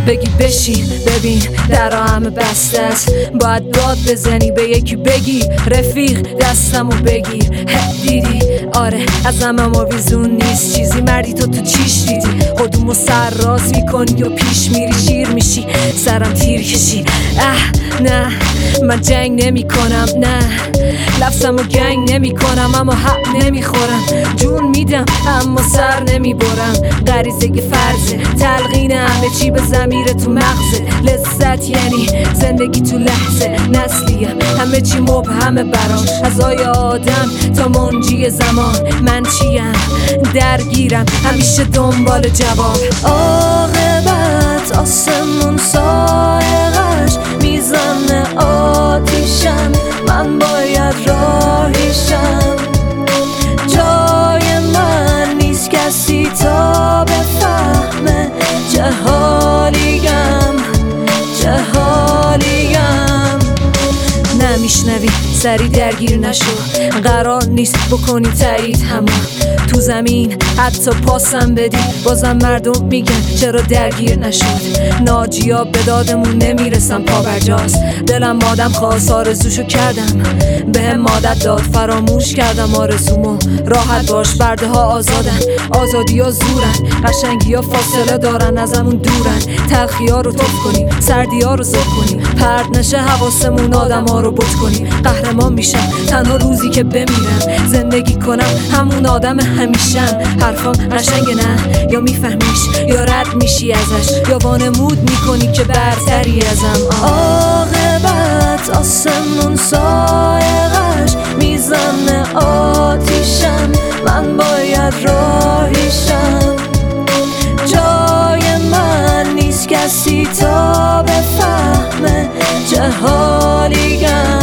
بگی بشین ببین درا همه بسته است، باید داد بزنی به یکی بگی رفیق دستمو بگیر. دیدی آره از همه آویزون نیست چیزی، مردی تو چیش دیدی؟ خودمو سر راز میکنی و پیش میری، شیر میشی سرم تیر کشی. نه من جنگ نمی کنم، نه لفظمو گنگ نمی کنم، اما حق نمی خورم. جون میدم اما سر نمی برم، غریزه فرضه تلقین همه چی به ضمیر تو مغزه. لذت یعنی زندگی تو لحظه، نسلیم همه چی مبهمه برام، از آیا آدم تا منجی زمان. من چیم درگیرم همیشه دنبال جواب. عاقبت آسمون سایقش میزنه آتیشم، من باید راهیشم. جای من نیست کسی تا بفهمه چه حالیم، چه حالیم. نمیشنوی سری درگیر نشو، قرار نیست بکنی تایید همون تو زمین، حتی پاسم بدی بازم مردم میگن چرا درگیر نشد. ناجیا به دادمون نمیرسم پا برجاست، دلم آدم خواست آرزوشو کردم بهم مادت داد، فراموش کردم آرزومو. راحت باش برده ها آزادن، آزادی ها زورن، قشنگی ها فاصله دارن ازمون دورن. تلخی ها رو توف کنیم، سردی ها رو زد کنیم، پرد نشه حواسمون آدم ها رو بط کنیم. قهرمان میشم تنها روزی که بمیرم، زندگی کنم همون آدم همیشم. حرفام قشنگه نه یا میفهمیش یا رد میشی ازش، یا وانمود میکنی که برتری ازم. عاقبت آسمون سایقش میزنه آتیشم، من باید راهیشم. جای من نیست کسی تا بفهمه چه حالیم.